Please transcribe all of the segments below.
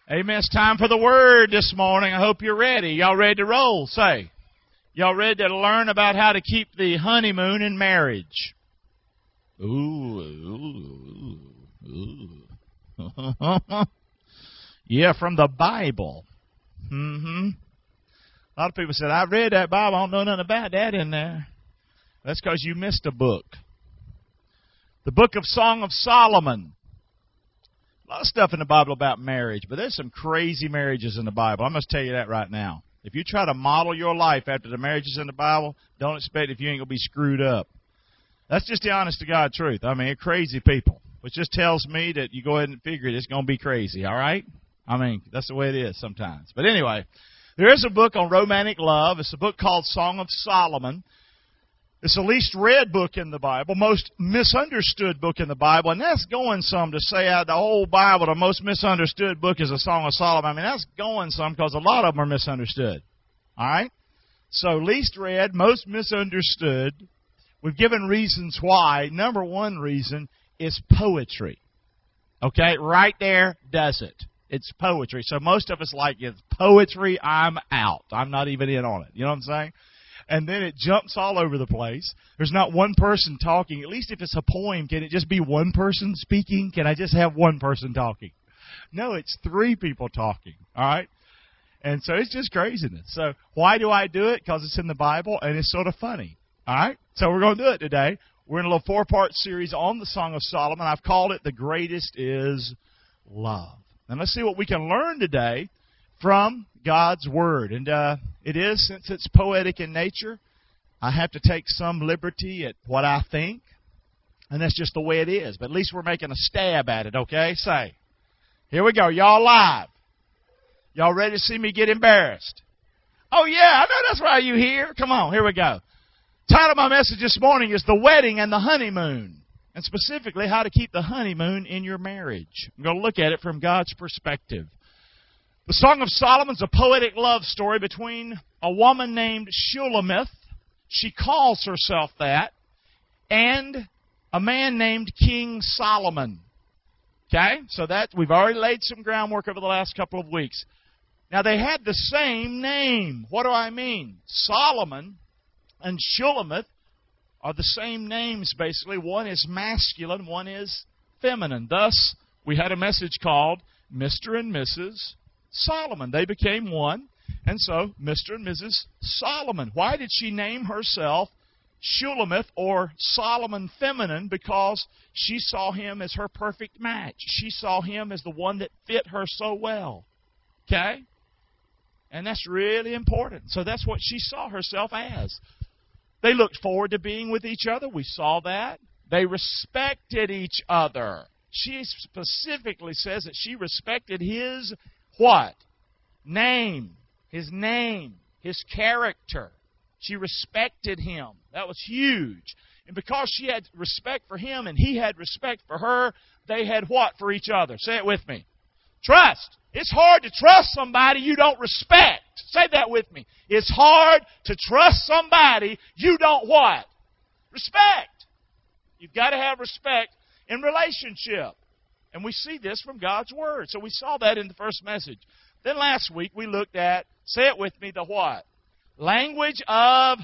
Amen. It's time for the Word this morning. I hope you're ready. Y'all ready to roll? Say. Y'all ready to learn about how to keep the honeymoon in marriage? Ooh. Yeah, from the Bible. A lot of people said, I read that Bible. I don't know nothing about that in there. That's because you missed a book. The book of Song of Solomon. A lot of stuff in the Bible about marriage, but there's some crazy marriages in the Bible. I'm going to tell you that right now. If you try to model your life after the marriages in the Bible, don't expect if you ain't going to be screwed up. That's just the honest to God truth. I mean, crazy people. Which just tells me that you go ahead and figure it's going to be crazy, all right? I mean, that's the way it is sometimes. But anyway, there is a book on romantic love. It's a book called Song of Solomon. It's the least read book in the Bible, most misunderstood book in the Bible, and that's going some to say out of the whole Bible, the most misunderstood book is a Song of Solomon. I mean, that's going some because a lot of them are misunderstood. All right? So least read, most misunderstood. We've given reasons why. Number one reason is poetry. Okay? Right there does it. It's poetry. So most of us like, it's poetry, I'm out. I'm not even in on it. You know what I'm saying? And then it jumps all over the place. There's not one person talking. At least if it's a poem, can it just be one person speaking? Can I just have one person talking? No, it's three people talking. All right? And so it's just craziness. So why do I do it? Because it's in the Bible and it's sort of funny. All right? So we're going to do it today. We're in a little 4-part series on the Song of Solomon. I've called it The Greatest is Love. And let's see what we can learn today from God's Word. And it is, since it's poetic in nature, I have to take some liberty at what I think. And that's just the way it is. But at least we're making a stab at it, okay? Say. Here we go. Y'all live. Y'all ready to see me get embarrassed? Oh, yeah, I know that's why you're here. Come on, here we go. Title of my message this morning is The Wedding and the Honeymoon. And specifically, how to keep the honeymoon in your marriage. I'm going to look at it from God's perspective. The Song of Solomon is a poetic love story between a woman named Shulamith. She calls herself that. And a man named King Solomon. Okay? So that we've already laid some groundwork over the last couple of weeks. Now, they had the same name. What do I mean? Solomon and Shulamith are the same names, basically. One is masculine, one is feminine. Thus, we had a message called Mr. and Mrs. Solomon. They became one, and so Mr. and Mrs. Solomon. Why did she name herself Shulamith or Solomon feminine? Because she saw him as her perfect match. She saw him as the one that fit her so well. Okay? And that's really important. So that's what she saw herself as. They looked forward to being with each other. We saw that. They respected each other. She specifically says that she respected his what? Name. His name. His character. She respected him. That was huge. And because she had respect for him and he had respect for her, they had what for each other? Say it with me. Trust. It's hard to trust somebody you don't respect. Say that with me. It's hard to trust somebody you don't what? Respect. You've got to have respect in relationship. And we see this from God's Word. So we saw that in the first message. Then last week we looked at, say it with me, the what? Language of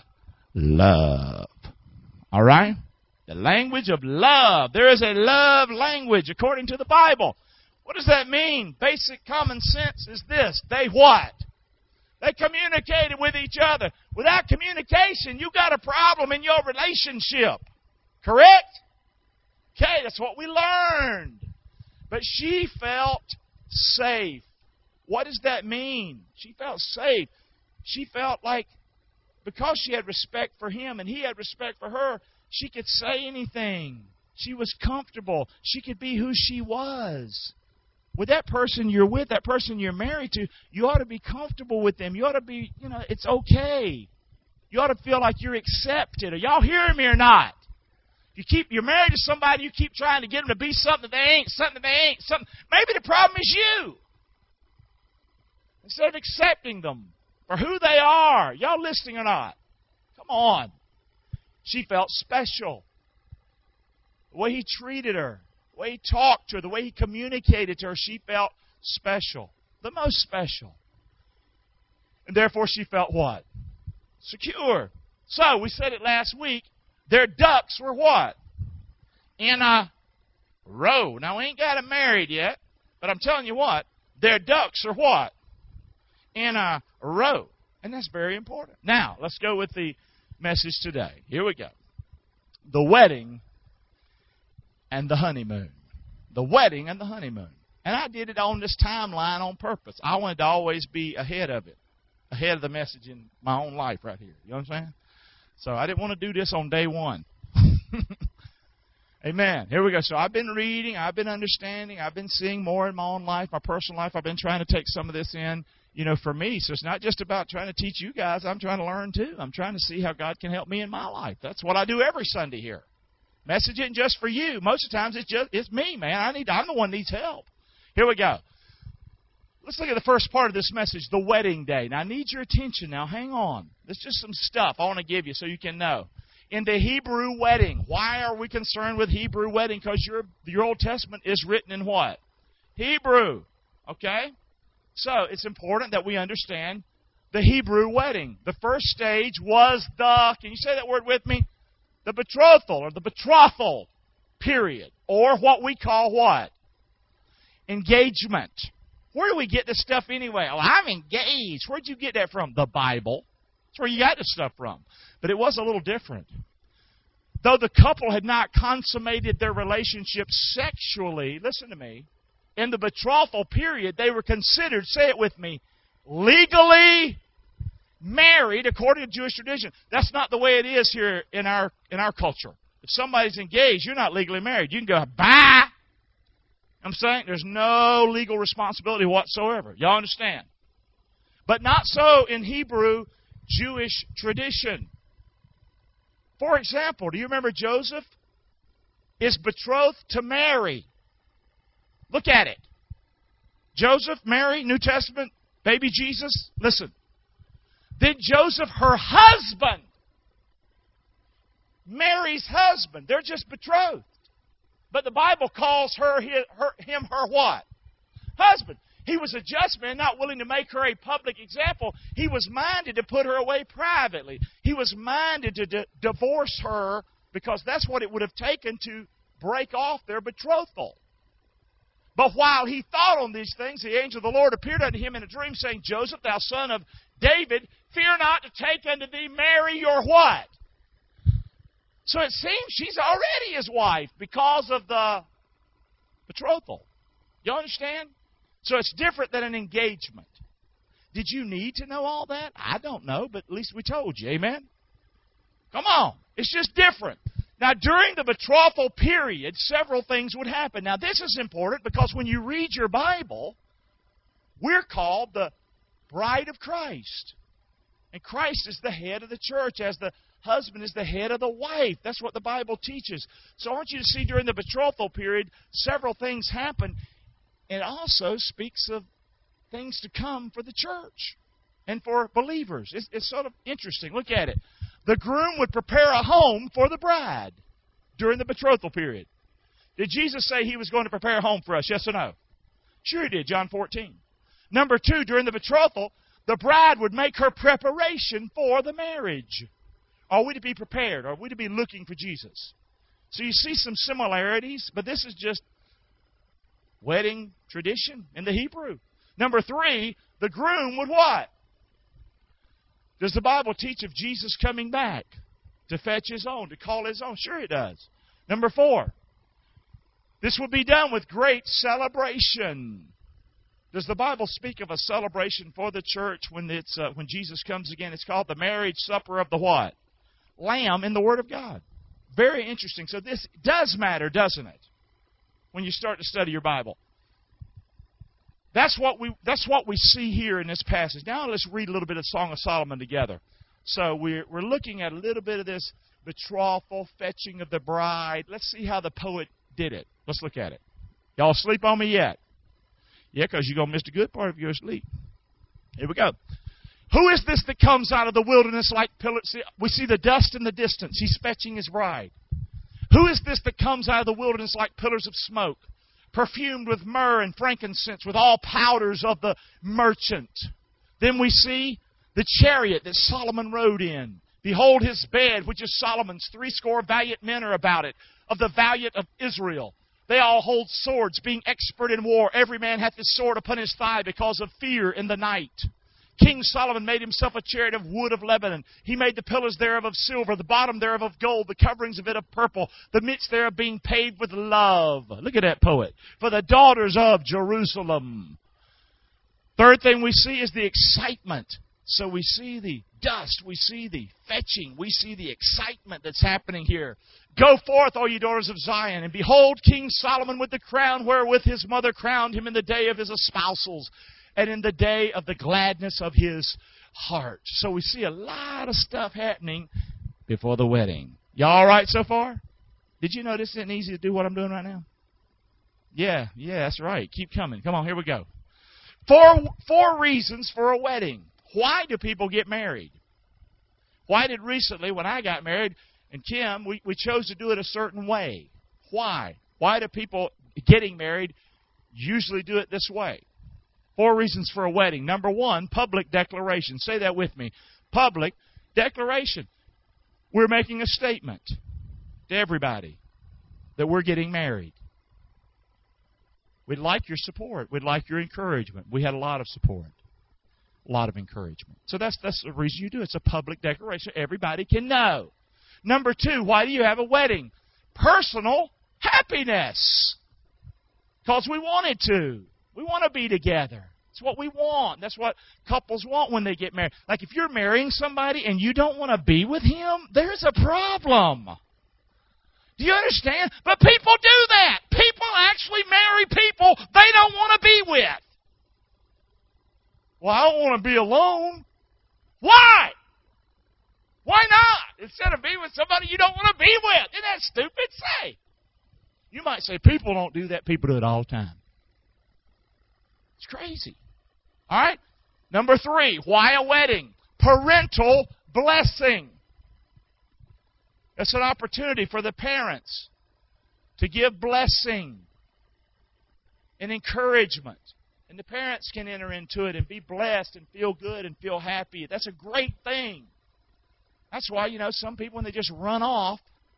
love. All right? The language of love. There is a love language according to the Bible. What does that mean? Basic common sense is this. They what? They communicated with each other. Without communication, you got a problem in your relationship. Correct? Okay, that's what we learned. But she felt safe. What does that mean? She felt safe. She felt like because she had respect for him and he had respect for her, she could say anything. She was comfortable. She could be who she was. With that person you're with, that person you're married to, you ought to be comfortable with them. You ought to be, it's okay. You ought to feel like you're accepted. Are y'all hearing me or not? You're married to somebody, you keep trying to get them to be something that they ain't, something that they ain't, something. Maybe the problem is you. Instead of accepting them for who they are. Y'all listening or not? Come on. She felt special. The way he treated her. The way he talked to her, the way he communicated to her, she felt special. The most special. And therefore she felt what? Secure. So, we said it last week, their ducks were what? In a row. Now, we ain't got them married yet, but I'm telling you what, their ducks are what? In a row. And that's very important. Now, let's go with the message today. Here we go. The wedding and the honeymoon. The wedding and the honeymoon. And I did it on this timeline on purpose. I wanted to always be ahead of it. Ahead of the message in my own life right here. You understand? So I didn't want to do this on day one. Amen. Here we go. So I've been reading, I've been understanding, I've been seeing more in my own life, my personal life. I've been trying to take some of this in, for me. So it's not just about trying to teach you guys. I'm trying to learn too. I'm trying to see how God can help me in my life. That's what I do every Sunday here. Message isn't just for you. Most of the times it's me, man. I'm the one who needs help. Here we go. Let's look at the first part of this message, the wedding day. Now, I need your attention now. Hang on. There's just some stuff I want to give you so you can know. In the Hebrew wedding, why are we concerned with Hebrew wedding? Because your Old Testament is written in what? Hebrew. Okay? So, it's important that we understand the Hebrew wedding. The first stage was can you say that word with me? The betrothal or the betrothal period. Or what we call what? Engagement. Where do we get this stuff anyway? Oh, I'm engaged. Where'd you get that from? The Bible. That's where you got this stuff from. But it was a little different. Though the couple had not consummated their relationship sexually, listen to me, in the betrothal period, they were considered, say it with me, legally married according to Jewish tradition. That's not the way it is here in our culture. If somebody's engaged, you're not legally married. You can go, bye. I'm saying there's no legal responsibility whatsoever. Y'all understand? But not so in Hebrew Jewish tradition. For example, do you remember Joseph is betrothed to Mary? Look at it. Joseph, Mary, New Testament, baby Jesus. Listen. Then Joseph, her husband, Mary's husband, they're just betrothed. But the Bible calls him her what? Husband. He was a just man, not willing to make her a public example. He was minded to put her away privately. He was minded to divorce her because that's what it would have taken to break off their betrothal. But while he thought on these things, the angel of the Lord appeared unto him in a dream, saying, Joseph, thou son of David, fear not to take unto thee Mary your what? So it seems she's already his wife because of the betrothal. You understand? So it's different than an engagement. Did you need to know all that? I don't know, but at least we told you. Amen? Come on. It's just different. Now, during the betrothal period, several things would happen. Now, this is important because when you read your Bible, we're called the bride of Christ. And Christ is the head of the church, as the husband is the head of the wife. That's what the Bible teaches. So I want you to see during the betrothal period, several things happen. It also speaks of things to come for the church and for believers. It's sort of interesting. Look at it. The groom would prepare a home for the bride during the betrothal period. Did Jesus say he was going to prepare a home for us? Yes or no? Sure he did, John 14. Number 2, during the betrothal, the bride would make her preparation for the marriage. Are we to be prepared? Are we to be looking for Jesus? So you see some similarities, but this is just wedding tradition in the Hebrew. Number 3, the groom would what? Does the Bible teach of Jesus coming back to fetch his own, to call his own? Sure it does. Number 4, this will be done with great celebration. Does the Bible speak of a celebration for the church when Jesus comes again? It's called the marriage supper of the what? Lamb in the Word of God. Very interesting. So this does matter, doesn't it? When you start to study your Bible. That's what we see here in this passage. Now let's read a little bit of Song of Solomon together. So we're looking at a little bit of this betrothal, fetching of the bride. Let's see how the poet did it. Let's look at it. Y'all asleep on me yet? Yeah, because you're going to miss the good part if you're asleep. Here we go. Who is this that comes out of the wilderness like pillars? We see the dust in the distance. He's fetching his bride. Who is this that comes out of the wilderness like pillars of smoke, perfumed with myrrh and frankincense, with all powders of the merchant. Then we see the chariot that Solomon rode in. Behold his bed, which is Solomon's. 80 valiant men are about it, of the valiant of Israel. They all hold swords, being expert in war. Every man hath his sword upon his thigh because of fear in the night. King Solomon made himself a chariot of wood of Lebanon. He made the pillars thereof of silver, the bottom thereof of gold, the coverings of it of purple, the midst thereof being paved with love. Look at that poet. For the daughters of Jerusalem. Third thing we see is the excitement. So we see the dust, we see the fetching, we see the excitement that's happening here. Go forth, O ye daughters of Zion, and behold King Solomon with the crown wherewith his mother crowned him in the day of his espousals, and in the day of the gladness of his heart. So we see a lot of stuff happening before the wedding. Y'all all right so far? Did you know this isn't easy to do what I'm doing right now? Yeah, that's right. Keep coming. Come on, here we go. Four reasons for a wedding. Why do people get married? Why did recently, when I got married, and Kim, we chose to do it a certain way? Why? Why do people getting married usually do it this way? 4 reasons for a wedding. Number 1, public declaration. Say that with me. Public declaration. We're making a statement to everybody that we're getting married. We'd like your support. We'd like your encouragement. We had a lot of support. A lot of encouragement. So that's the reason you do it. It's a public declaration. Everybody can know. Number 2, why do you have a wedding? Personal happiness. Because we wanted to. We want to be together. It's what we want. That's what couples want when they get married. Like if you're marrying somebody and you don't want to be with him, there's a problem. Do you understand? But people do that. People actually marry people they don't want to be with. Well, I don't want to be alone. Why? Why not? Instead of being with somebody you don't want to be with. Isn't that stupid? Say. You might say, people don't do that. People do it all the time. It's crazy. All right? Number 3, why a wedding? Parental blessing. It's an opportunity for the parents to give blessing and encouragement. And the parents can enter into it and be blessed and feel good and feel happy. That's a great thing. That's why, some people, when they just run off,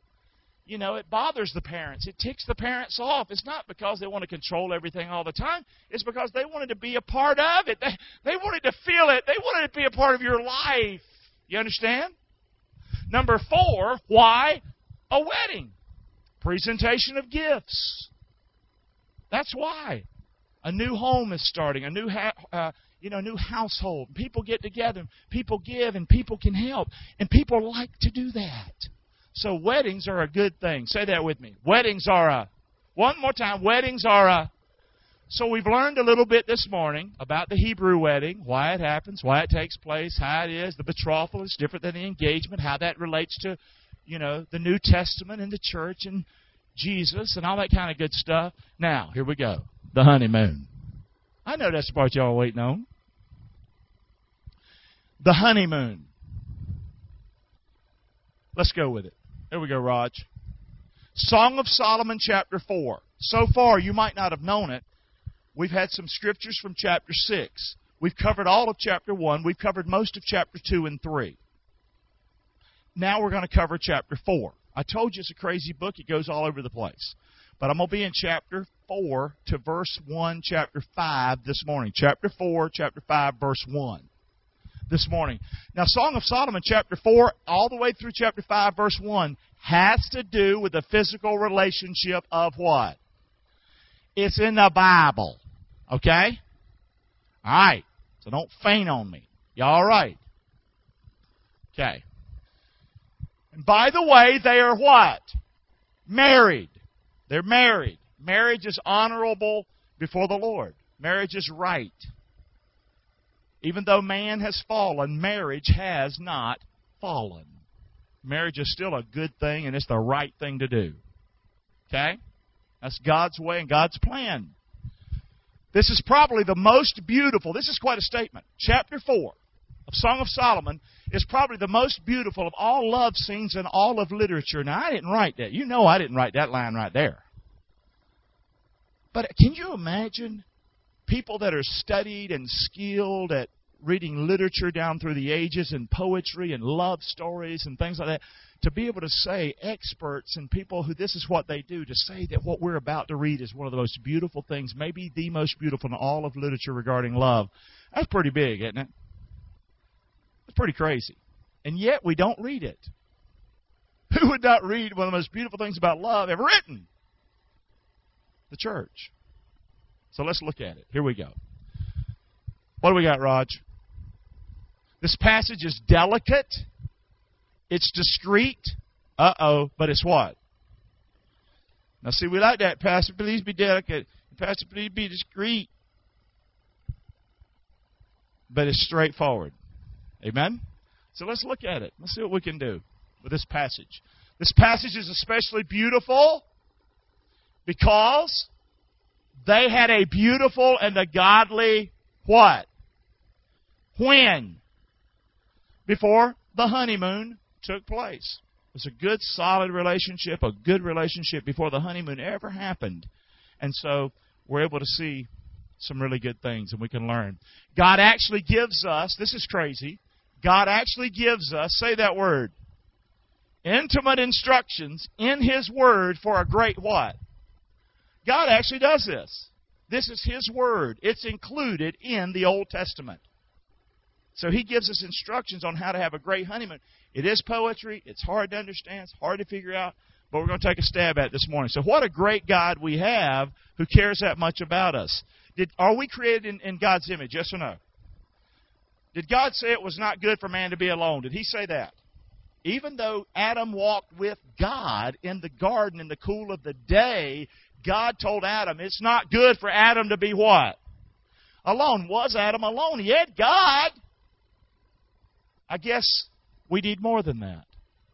it bothers the parents. It ticks the parents off. It's not because they want to control everything all the time. It's because they wanted to be a part of it. They wanted to feel it. They wanted to be a part of your life. You understand? Number 4, why a wedding? Presentation of gifts. That's why. A new home is starting, a new new household. People get together, people give, and people can help. And people like to do that. So weddings are a good thing. Say that with me. Weddings are one more time, weddings are So we've learned a little bit this morning about the Hebrew wedding, why it happens, why it takes place, how it is. The betrothal is different than the engagement, how that relates to, the New Testament and the church and Jesus and all that kind of good stuff. Now, here we go. The honeymoon. I know that's the part y'all are waiting on. The honeymoon. Let's go with it. There we go, Raj. Song of Solomon, chapter 4. So far, you might not have known it. We've had some scriptures from chapter 6. We've covered all of chapter 1. We've covered most of chapter 2 and 3. Now we're going to cover chapter 4. I told you it's a crazy book. It goes all over the place. But I'm going to be in chapter 4 to verse 1, chapter 5 this morning. Chapter 4, chapter 5, verse 1 this morning. Now, Song of Solomon, chapter 4, all the way through chapter 5, verse 1, has to do with the physical relationship of what? It's in the Bible. Okay? All right. So don't faint on me. You all right? Okay. And by the way, they are what? Married. They're married. Marriage is honorable before the Lord. Marriage is right. Even though man has fallen, marriage has not fallen. Marriage is still a good thing, and it's the right thing to do. Okay? That's God's way and God's plan. This is probably the most beautiful. This is quite a statement. Chapter 4 of Song of Solomon is probably the most beautiful of all love scenes in all of literature. Now, I didn't write that. You know I didn't write that line right there. But can you imagine people that are studied and skilled at reading literature down through the ages and poetry and love stories and things like that, to be able to say, experts and people who this is what they do, to say that what we're about to read is one of the most beautiful things, maybe the most beautiful in all of literature regarding love. That's pretty big, isn't it? It's pretty crazy. And yet we don't read it. Who would not read one of the most beautiful things about love ever written? The church. So let's look at it. Here we go. What do we got, Raj? This passage is delicate. It's discreet. But it's what? Now, see, we like that. Pastor, please be delicate. Pastor, please be discreet. But it's straightforward. Amen? So let's look at it. Let's see what we can do with this passage. This passage is especially beautiful because they had a beautiful and a godly what? When? Before the honeymoon took place. It was a good, solid relationship, a good relationship before the honeymoon ever happened. And so we're able to see some really good things, and we can learn. God actually gives us, this is crazy, God actually gives us, say that word, intimate instructions in His Word for a great what? God actually does this. This is His Word. It's included in the Old Testament. So He gives us instructions on how to have a great honeymoon. It is poetry. It's hard to understand. It's hard to figure out. But we're going to take a stab at it this morning. So what a great God we have who cares that much about us. Are we created in God's image? Yes or no? Did God say it was not good for man to be alone? Did He say that? Even though Adam walked with God in the garden in the cool of the day, God told Adam, it's not good for Adam to be what? Alone. Was Adam alone? He had God. I guess we need more than that.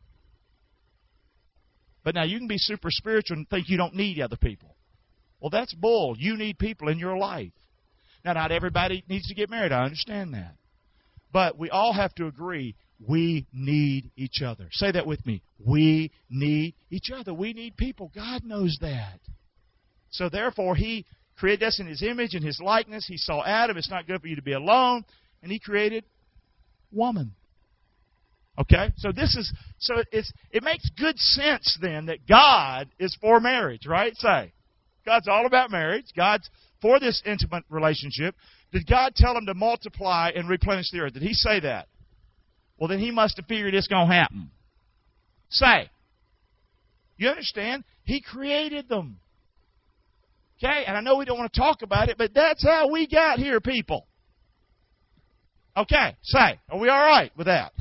But now you can be super spiritual and think you don't need other people. Well, that's bull. You need people in your life. Now, not everybody needs to get married. I understand that. But we all have to agree we need each other. Say that with me. We need each other. We need people. God knows that. So therefore, He created us in His image and His likeness. He saw Adam. It's not good for you to be alone. And He created woman. Okay? So it makes good sense then that God is for marriage, right? Say. God's all about marriage. God's for this intimate relationship. Did God tell Him to multiply and replenish the earth? Did He say that? Well, then He must have figured it's going to happen. Say. You understand? He created them. Okay? And I know we don't want to talk about it, but that's how we got here, people. Okay. Say. Are we all right with that?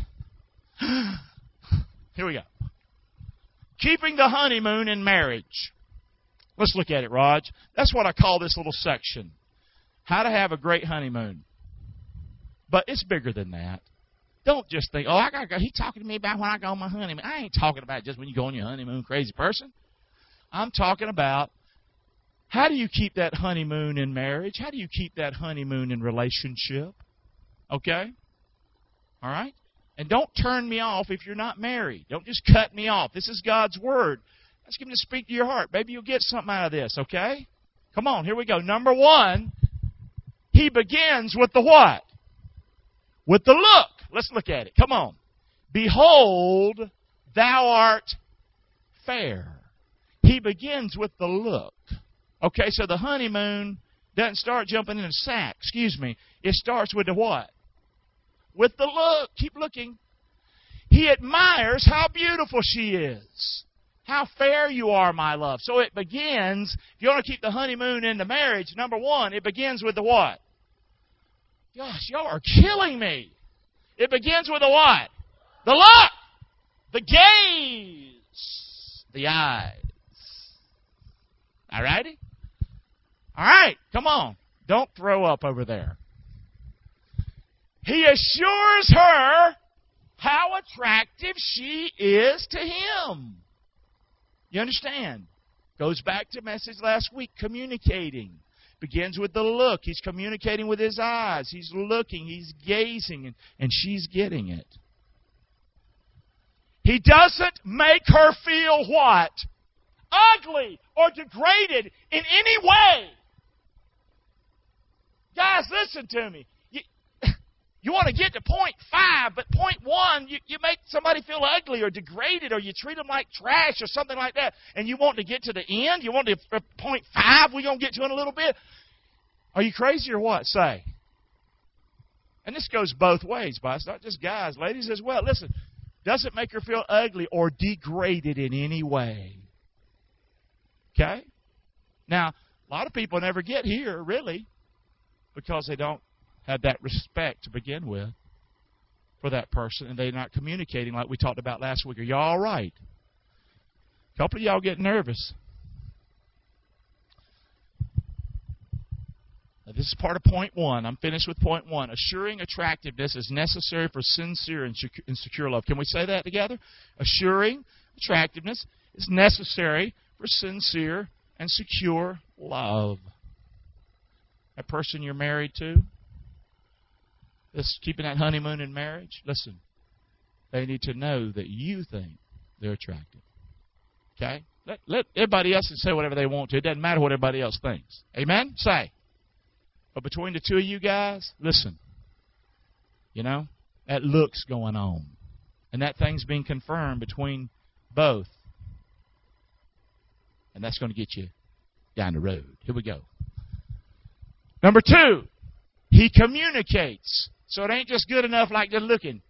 Here we go. Keeping the honeymoon in marriage. Let's look at it, Raj. That's what I call this little section. How to have a great honeymoon. But it's bigger than that. Don't just think, I gotta go. He's talking to me about when I go on my honeymoon. I ain't talking about just when you go on your honeymoon, crazy person. I'm talking about how do you keep that honeymoon in marriage? How do you keep that honeymoon in relationship? Okay? All right? And don't turn me off if you're not married. Don't just cut me off. This is God's Word. Ask Him to speak to your heart. Maybe you'll get something out of this, okay? Come on, here we go. Number one, He begins with the what? With the look. Let's look at it. Come on. Behold, thou art fair. He begins with the look. Okay, so the honeymoon doesn't start jumping in a sack. Excuse me. It starts with the what? With the look. Keep looking. He admires how beautiful she is. How fair you are, my love. So it begins, if you want to keep the honeymoon into marriage, number one, it begins with the what? Gosh, y'all are killing me. It begins with the what? The look. The gaze. The eyes. All righty? All right, come on. Don't throw up over there. He assures her how attractive she is to him. You understand? Goes back to message last week, communicating. Begins with the look. He's communicating with his eyes. He's looking. He's gazing. And she's getting it. He doesn't make her feel what? ugly or degraded in any way. Guys, listen to me. You want to get to point 5, but point 1, you make somebody feel ugly or degraded, or you treat them like trash or something like that, and you want to get to the end? You want to point 5 we're going to get to in a little bit? Are you crazy or what? Say. And this goes both ways, but it's not just guys, ladies as well. Listen, does it make her feel ugly or degraded in any way? Okay? Now, a lot of people never get here, really, because they don't have that respect to begin with for that person, and they're not communicating like we talked about last week. Are y'all all right? A couple of y'all get nervous. Now, this is part of point 1. I'm finished with point 1. Assuring attractiveness is necessary for sincere and secure love. Can we say that together? Assuring attractiveness is necessary for sincere and secure love. That person you're married to, that's keeping that honeymoon in marriage, listen, they need to know that you think they're attractive. Okay? Let everybody else say whatever they want to. It doesn't matter what everybody else thinks. Amen? Say. But between the two of you guys, listen, that look's going on. And that thing's being confirmed between both. And that's going to get you down the road. Here we go. Number 2, he communicates. So it ain't just good enough like just looking.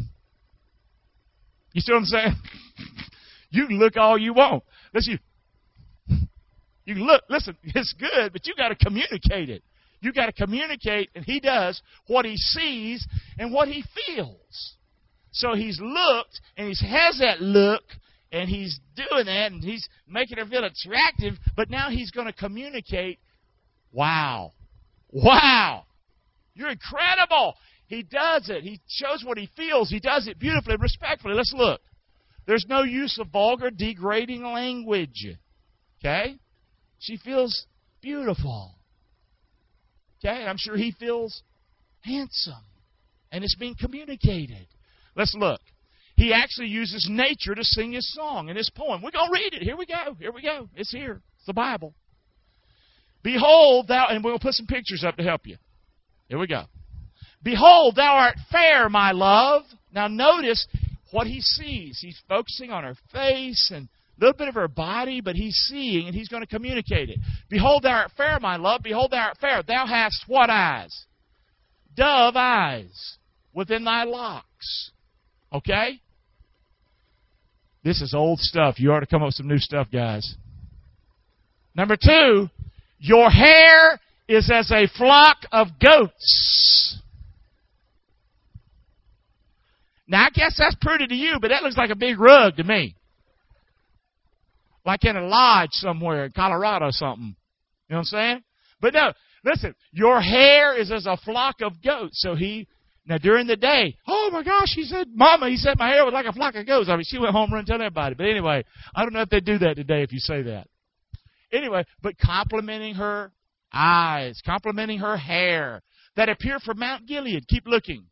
You see what I'm saying? You can look all you want. Listen, you can look. Listen, it's good, but you got to communicate it. You got to communicate, and he does, what he sees and what he feels. So he's looked, and he has that look, and he's doing that, and he's making her feel attractive, but now he's going to communicate, wow, you're incredible. He does it. He shows what he feels. He does it beautifully and respectfully. Let's look. There's no use of vulgar, degrading language. Okay? She feels beautiful. Okay? And I'm sure he feels handsome. And it's being communicated. Let's look. He actually uses nature to sing his song in his poem. We're going to read it. Here we go. It's here. It's the Bible. Behold, thou, and we'll put some pictures up to help you. Here we go. Behold, thou art fair, my love. Now notice what he sees. He's focusing on her face and a little bit of her body, but he's seeing and he's going to communicate it. Behold, thou art fair, my love. Behold, thou art fair. Thou hast what eyes? Dove eyes within thy locks. Okay? This is old stuff. You ought to come up with some new stuff, guys. Number 2, your hair is as a flock of goats. Now, I guess that's pretty to you, but that looks like a big rug to me. Like in a lodge somewhere in Colorado or something. You know what I'm saying? But no, listen, your hair is as a flock of goats. So now during the day, oh my gosh, Mama, he said my hair was like a flock of goats. I mean, she went home running telling everybody. But anyway, I don't know if they do that today if you say that. Anyway, but complimenting her eyes, complimenting her hair that appear from Mount Gilead. Keep looking.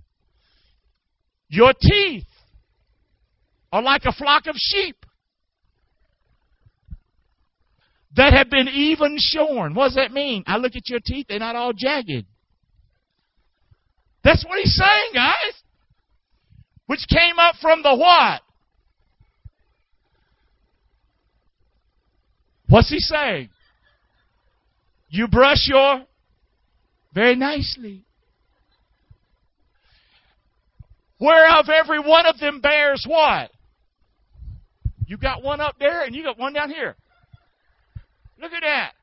Your teeth are like a flock of sheep that have been even shorn. What does that mean? I look at your teeth, they're not all jagged. That's what he's saying, guys. Which came up from the what? What's he saying? You brush your very nicely. Whereof every one of them bears what? You got one up there and you got one down here. Look at that.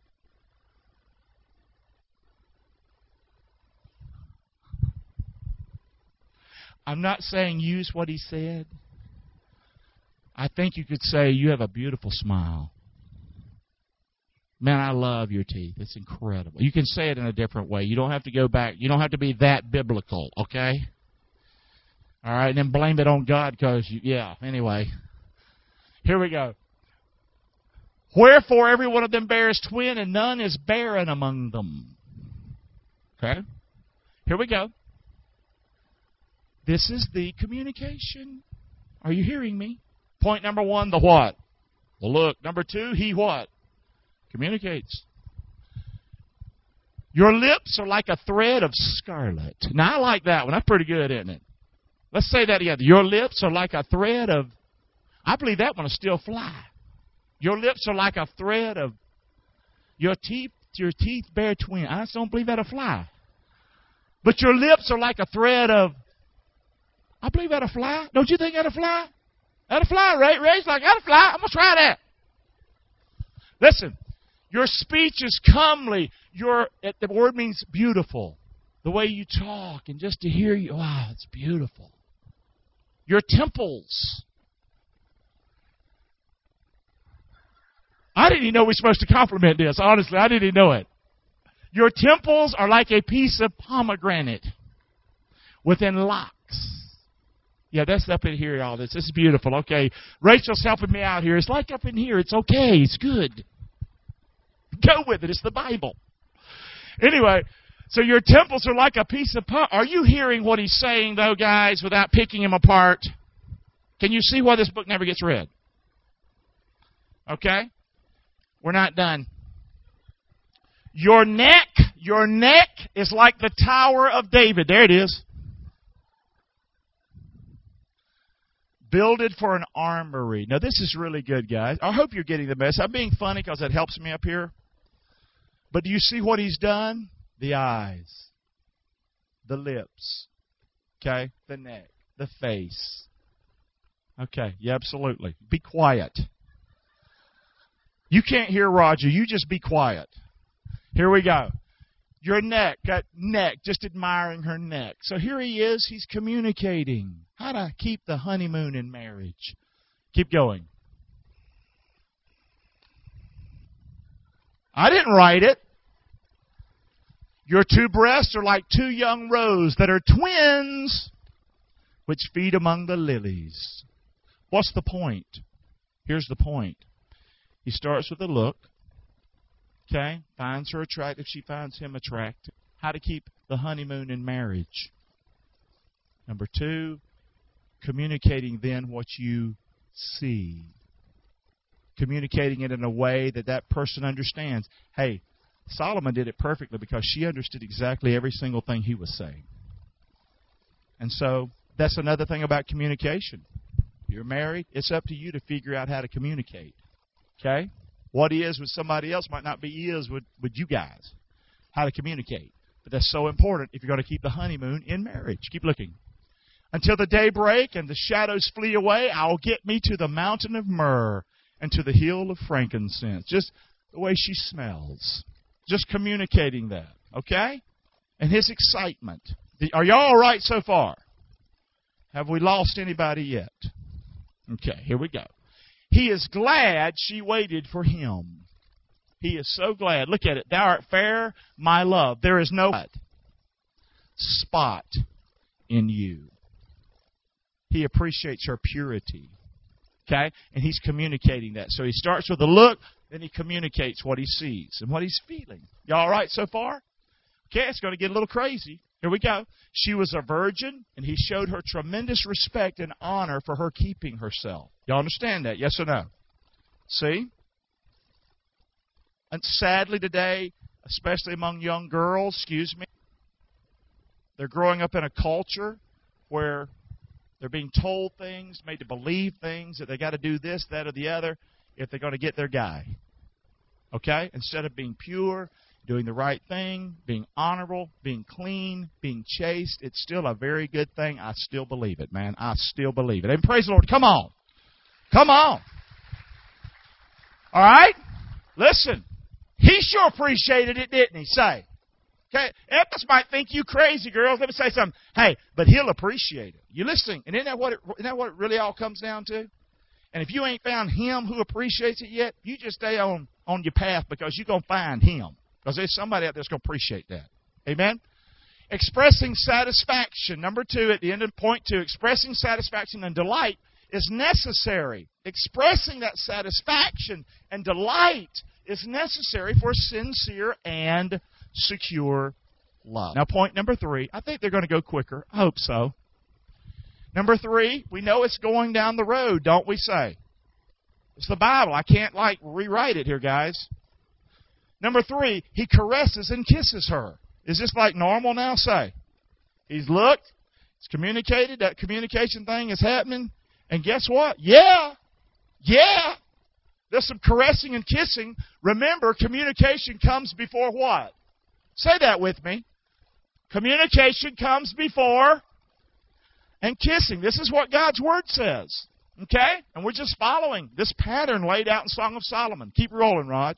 I'm not saying use what he said. I think you could say you have a beautiful smile. Man, I love your teeth. It's incredible. You can say it in a different way. You don't have to go back. You don't have to be that biblical, okay? All right, and then blame it on God because, anyway. Here we go. Wherefore every one of them bears twin, and none is barren among them. Okay? Here we go. This is the communication. Are you hearing me? Point number 1, the what? The look. Number 2, he what? Communicates. Your lips are like a thread of scarlet. Now, I like that one. That's pretty good, isn't it? Let's say that together. Your lips are like a thread of... I believe that one will still fly. Your lips are like a thread of... Your teeth bear twin. I just don't believe that'll fly. But your lips are like a thread of... I believe that'll fly. Don't you think that'll fly? That'll fly, right? Ray's like, that'll fly. I'm going to try that. Listen. Your speech is comely. The word means beautiful. The way you talk and just to hear you, wow, it's beautiful. Your temples. I didn't even know we were supposed to compliment this. Honestly, I didn't even know it. Your temples are like a piece of pomegranate within locks. Yeah, that's up in here, all this. This is beautiful. Okay, Rachel's helping me out here. It's like up in here. It's okay. It's good. Go with it. It's the Bible. Anyway, so your temples are like a piece of pomegranate. Are you hearing what he's saying, though, guys, without picking him apart? Can you see why this book never gets read? Okay? We're not done. Your neck is like the Tower of David. There it is. Builded for an armory. Now, this is really good, guys. I hope you're getting the message. I'm being funny because it helps me up here. But do you see what he's done? The eyes, the lips, okay, the neck, the face. Okay, yeah, absolutely. Be quiet. You can't hear Roger. You just be quiet. Here we go. Your neck, got neck, just admiring her neck. So here he is. He's communicating how to keep the honeymoon in marriage. Keep going. I didn't write it. Your 2 breasts are like 2 young roes that are twins, which feed among the lilies. What's the point? Here's the point. He starts with a look. Okay? Finds her attractive. She finds him attractive. How to keep the honeymoon in marriage. Number 2, communicating then what you see. Communicating it in a way that person understands. Hey, Solomon did it perfectly because she understood exactly every single thing he was saying. And so that's another thing about communication. You're married, it's up to you to figure out how to communicate. Okay? What is with somebody else might not be is with you guys. How to communicate. But that's so important if you're going to keep the honeymoon in marriage. Keep looking. Until the day break and the shadows flee away, I'll get me to the mountain of myrrh and to the hill of frankincense. Just the way she smells. Just communicating that. Okay? And his excitement. Are y'all all right so far? Have we lost anybody yet? Okay, here we go. He is glad she waited for him. He is so glad. Look at it. Thou art fair, my love. There is no spot in you. He appreciates her purity. Okay? And he's communicating that. So he starts with a look, then he communicates what he sees and what he's feeling. Y'all all right so far? Okay, it's going to get a little crazy. Here we go. She was a virgin, and he showed her tremendous respect and honor for her keeping herself. Y'all understand that? Yes or no? See? And sadly today, especially among young girls, they're growing up in a culture where they're being told things, made to believe things, that they got to do this, that, or the other if they're going to get their guy. Okay? Instead of being pure, doing the right thing, being honorable, being clean, being chaste, it's still a very good thing. I still believe it, man. I still believe it. And praise the Lord. Come on. Come on. All right? Listen. He sure appreciated it, didn't he? Say. Okay? Others might think you crazy, girls. Let me say something. Hey, but he'll appreciate it. You listening? And isn't that what it really all comes down to? And if you ain't found him who appreciates it yet, you just stay on your path because you're going to find him. Because there's somebody out there that's going to appreciate that. Amen? Expressing satisfaction. Number 2, at the end of point 2, expressing satisfaction and delight is necessary. Expressing that satisfaction and delight is necessary for sincere and secure love. Now, point number 3. I think they're going to go quicker. I hope so. Number 3, we know it's going down the road, don't we say? It's the Bible. I can't, rewrite it here, guys. Number 3, he caresses and kisses her. Is this like normal now? Say. He's looked. It's communicated. That communication thing is happening. And guess what? Yeah. There's some caressing and kissing. Remember, communication comes before what? Say that with me. Communication comes before and kissing. This is what God's Word says. Okay? And we're just following this pattern laid out in Song of Solomon. Keep rolling, Raj.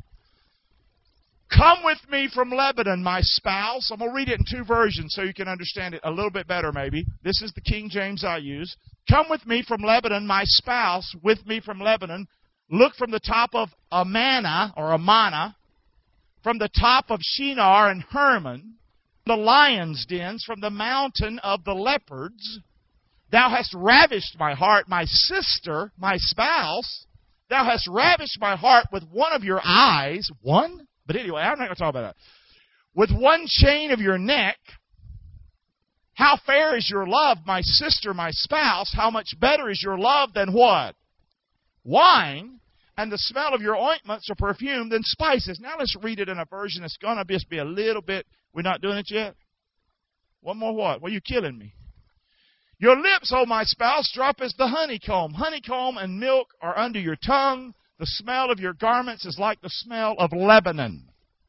Come with me from Lebanon, my spouse. I'm going to read it in 2 versions so you can understand it a little bit better maybe. This is the King James I use. Come with me from Lebanon, my spouse, with me from Lebanon. Look from the top of Amana, or Amana, from the top of Shinar and Hermon, the lion's dens, from the mountain of the leopards. Thou hast ravished my heart, my sister, my spouse. Thou hast ravished my heart with one of your eyes. One? But anyway, I'm not going to talk about that. With one chain of your neck. How fair is your love, my sister, my spouse? How much better is your love than what? Wine. And the smell of your ointments or perfume than spices. Now let's read it in a version that's going to just be a little bit. We're not doing it yet? One more what? Well, you're killing me. Your lips, O my spouse, drop as the honeycomb. Honeycomb and milk are under your tongue. The smell of your garments is like the smell of Lebanon.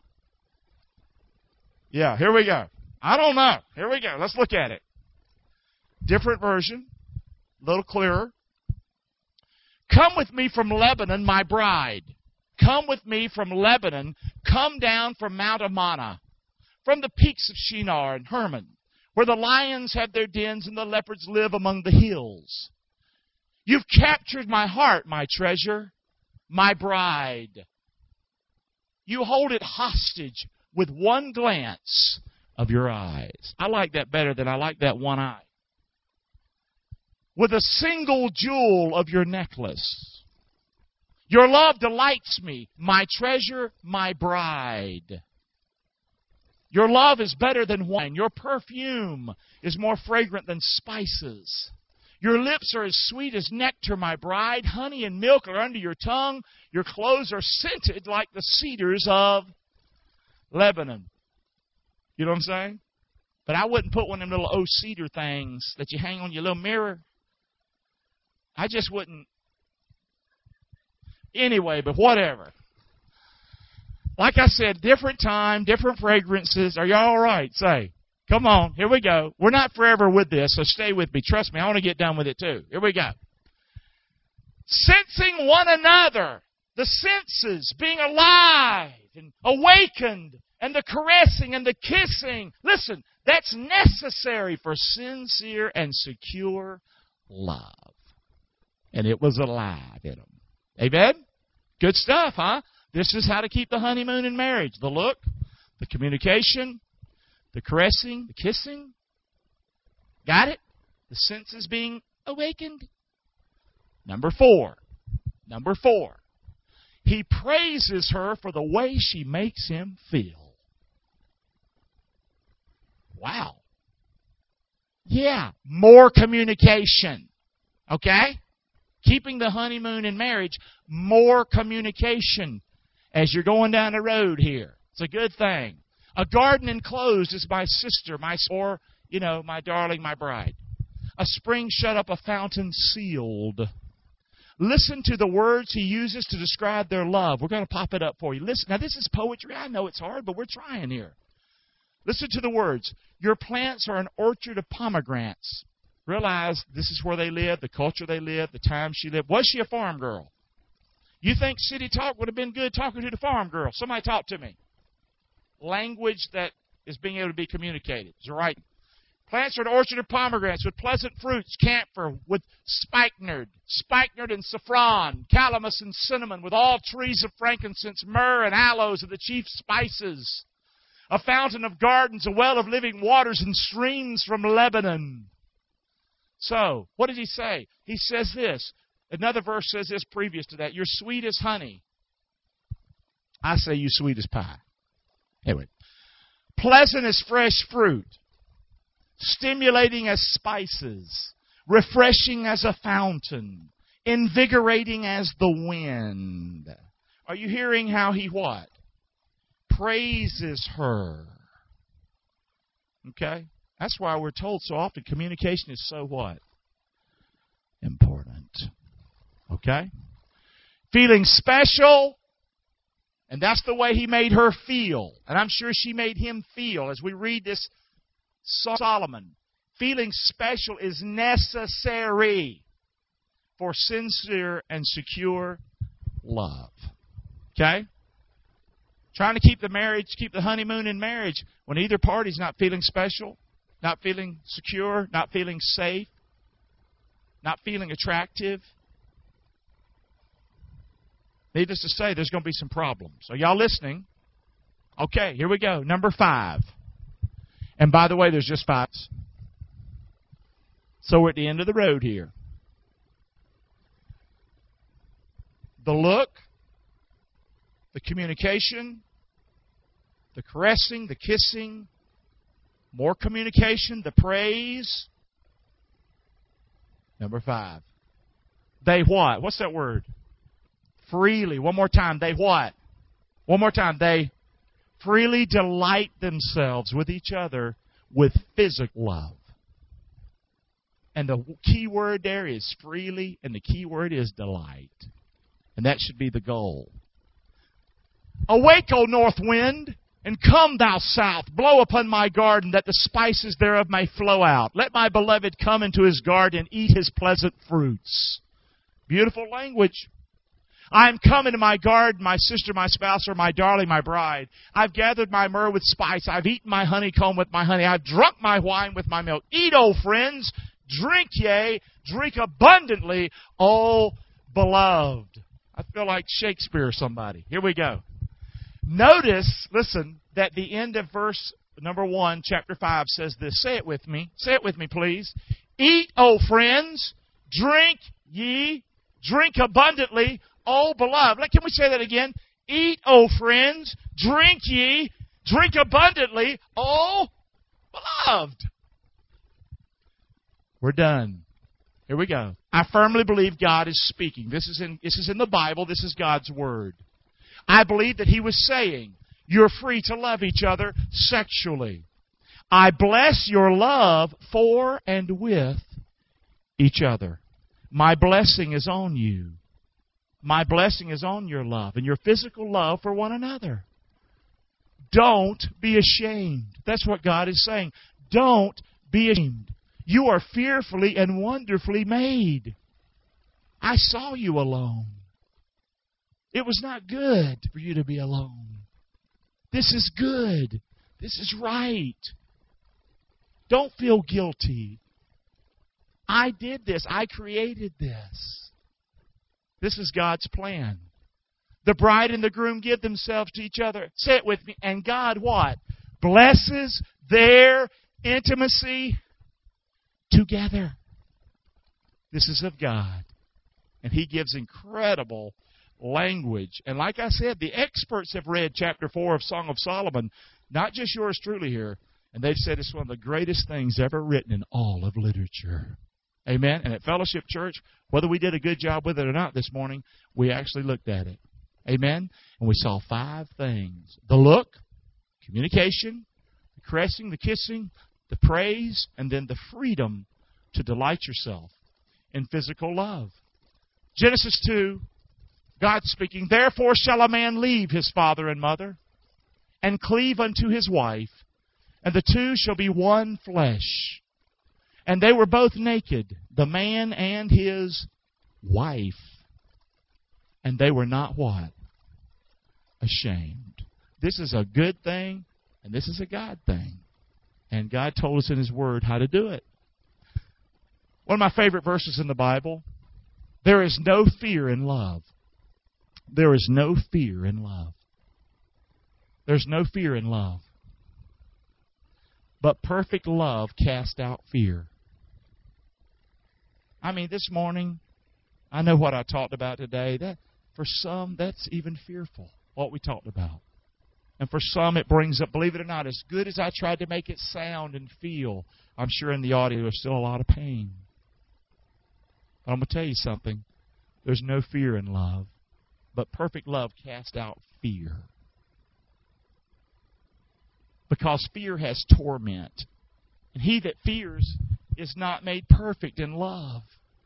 Yeah, here we go. I don't know. Here we go. Let's look at it. Different version. A little clearer. Come with me from Lebanon, my bride. Come with me from Lebanon. Come down from Mount Amana, from the peaks of Shinar and Hermon, where the lions have their dens and the leopards live among the hills. You've captured my heart, my treasure, my bride. You hold it hostage with one glance of your eyes. I like that better than I like that one eye. With a single jewel of your necklace. Your love delights me, my treasure, my bride. Your love is better than wine. Your perfume is more fragrant than spices. Your lips are as sweet as nectar, my bride. Honey and milk are under your tongue. Your clothes are scented like the cedars of Lebanon. You know what I'm saying? But I wouldn't put one of them little old cedar things that you hang on your little mirror. I just wouldn't. Anyway, but whatever. Like I said, different time, different fragrances. Are y'all all right? Say, come on, here we go. We're not forever with this, so stay with me. Trust me, I want to get done with it too. Here we go. Sensing one another. The senses being alive and awakened. And the caressing and the kissing. Listen, that's necessary for sincere and secure love. And it was alive in them. Amen? Good stuff, huh? This is how to keep the honeymoon in marriage. The look, the communication, the caressing, the kissing. Got it? The senses being awakened. Number 4. He praises her for the way she makes him feel. Wow. Yeah, more communication. Okay? Keeping the honeymoon in marriage, more communication as you're going down the road here. It's a good thing. A garden enclosed is my sister, my darling, my bride. A spring shut up, a fountain sealed. Listen to the words he uses to describe their love. We're going to pop it up for you. Listen. Now, this is poetry. I know it's hard, but we're trying here. Listen to the words. Your plants are an orchard of pomegranates. Realize this is where they lived, the culture they lived, the time she lived. Was she a farm girl? You think city talk would have been good talking to the farm girl? Somebody talk to me. Language that is being able to be communicated. Is right. Plants are an orchard of pomegranates with pleasant fruits, camphor, with spikenard and saffron, calamus and cinnamon, with all trees of frankincense, myrrh and aloes, and the chief spices. A fountain of gardens, a well of living waters, and streams from Lebanon. So, what did he say? He says this. Another verse says this previous to that. You're sweet as honey. I say you sweet as pie. Anyway. Pleasant as fresh fruit. Stimulating as spices. Refreshing as a fountain. Invigorating as the wind. Are you hearing how he what? Praises her. Okay? That's why we're told so often communication is so what? Important. Okay? Feeling special. And that's the way he made her feel. And I'm sure she made him feel as we read this Solomon. Feeling special is necessary for sincere and secure love. Okay? Trying to keep the honeymoon in marriage when either party's not feeling special, not feeling secure, not feeling safe, not feeling attractive. Needless to say, there's going to be some problems. Are y'all listening? Okay, here we go. Number 5. And by the way, there's just 5. So we're at the end of the road here. The look, the communication, the caressing, the kissing, more communication, the praise. Number 5. They what? What's that word? Freely. One more time. They what? One more time. They freely delight themselves with each other with physical love. And the key word there is freely, and the key word is delight. And that should be the goal. Awake, O north wind, and come, thou south. Blow upon my garden, that the spices thereof may flow out. Let my beloved come into his garden and eat his pleasant fruits. Beautiful language. I am come into my garden, my sister, my spouse, or my darling, my bride. I've gathered my myrrh with spice. I've eaten my honeycomb with my honey. I've drunk my wine with my milk. Eat, O friends. Drink, yea, drink abundantly, O beloved. I feel like Shakespeare or somebody. Here we go. Notice, listen, that the end of verse number 1, chapter 5 says this. Say it with me. Say it with me, please. Eat, O friends. Drink, ye. Drink abundantly, O beloved. Can we say that again? Eat, O friends. Drink, ye. Drink abundantly, O beloved. We're done. Here we go. I firmly believe God is speaking. This is in the Bible. This is God's Word. I believe that He was saying, you're free to love each other sexually. I bless your love for and with each other. My blessing is on you. My blessing is on your love and your physical love for one another. Don't be ashamed. That's what God is saying. Don't be ashamed. You are fearfully and wonderfully made. I saw you alone. It was not good for you to be alone. This is good. This is right. Don't feel guilty. I did this. I created this. This is God's plan. The bride and the groom give themselves to each other. Say it with me. And God what? Blesses their intimacy together. This is of God. And He gives incredible language. And like I said, the experts have read chapter 4 of Song of Solomon, not just yours truly here, and they've said it's one of the greatest things ever written in all of literature. Amen? And at Fellowship Church, whether we did a good job with it or not this morning, we actually looked at it. Amen? And we saw 5 things. The look, communication, the caressing, the kissing, the praise, and then the freedom to delight yourself in physical love. Genesis 2, God speaking, therefore shall a man leave his father and mother, and cleave unto his wife, and the two shall be one flesh. And they were both naked, the man and his wife. And they were not what? Ashamed. This is a good thing, and this is a God thing. And God told us in His Word how to do it. One of my favorite verses in the Bible, there is no fear in love. There is no fear in love. There's no fear in love. But perfect love casts out fear. I mean, this morning, I know what I talked about today. That for some, that's even fearful, what we talked about. And for some, it brings up, believe it or not, as good as I tried to make it sound and feel, I'm sure in the audio there's still a lot of pain. But I'm going to tell you something. There's no fear in love, but perfect love casts out fear. Because fear has torment. And he that fears is not made perfect in love.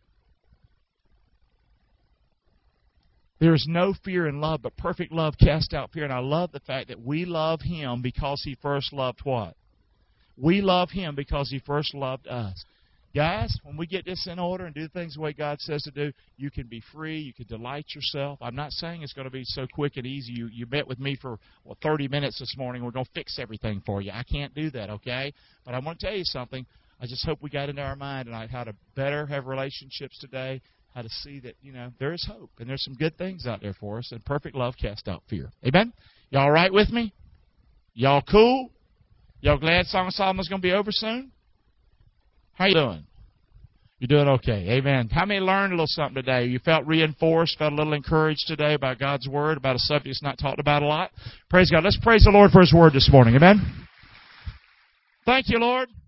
There is no fear in love, but perfect love casts out fear. And I love the fact that we love Him because He first loved what? We love Him because He first loved us. Guys, when we get this in order and do things the way God says to do, you can be free. You can delight yourself. I'm not saying it's going to be so quick and easy. You met with me for 30 minutes this morning. We're going to fix everything for you. I can't do that, okay? But I want to tell you something. I just hope we got into our mind tonight how to better have relationships today, how to see that, there is hope. And there's some good things out there for us. And perfect love casts out fear. Amen? Y'all all right with me? Y'all cool? Y'all glad Song of Solomon's going to be over soon? How you doing? You're doing okay. Amen. How many learned a little something today? You felt reinforced, felt a little encouraged today by God's Word, about a subject that's not talked about a lot? Praise God. Let's praise the Lord for His Word this morning. Amen. Thank you, Lord.